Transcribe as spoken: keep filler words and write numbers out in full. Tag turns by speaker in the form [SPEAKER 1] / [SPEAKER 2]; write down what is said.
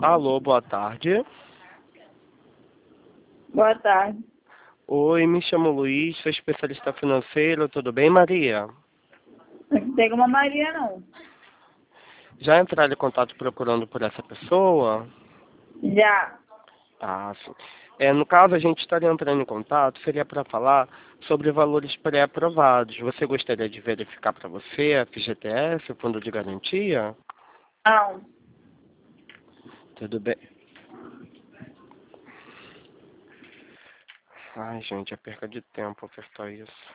[SPEAKER 1] Alô, boa tarde.
[SPEAKER 2] Boa tarde.
[SPEAKER 1] Oi, me chamo Luiz, sou especialista financeiro, tudo bem, Maria?
[SPEAKER 2] Não tem uma Maria, não.
[SPEAKER 1] Já entraram em contato procurando por essa pessoa?
[SPEAKER 2] Já.
[SPEAKER 1] Ah, sim. É, no caso, a gente estaria entrando em contato, seria para falar sobre valores pré-aprovados. Você gostaria de verificar para você a F G T S, o Fundo de Garantia?
[SPEAKER 2] Não.
[SPEAKER 1] Tudo bem. Ai, gente, é perca de tempo apertar isso.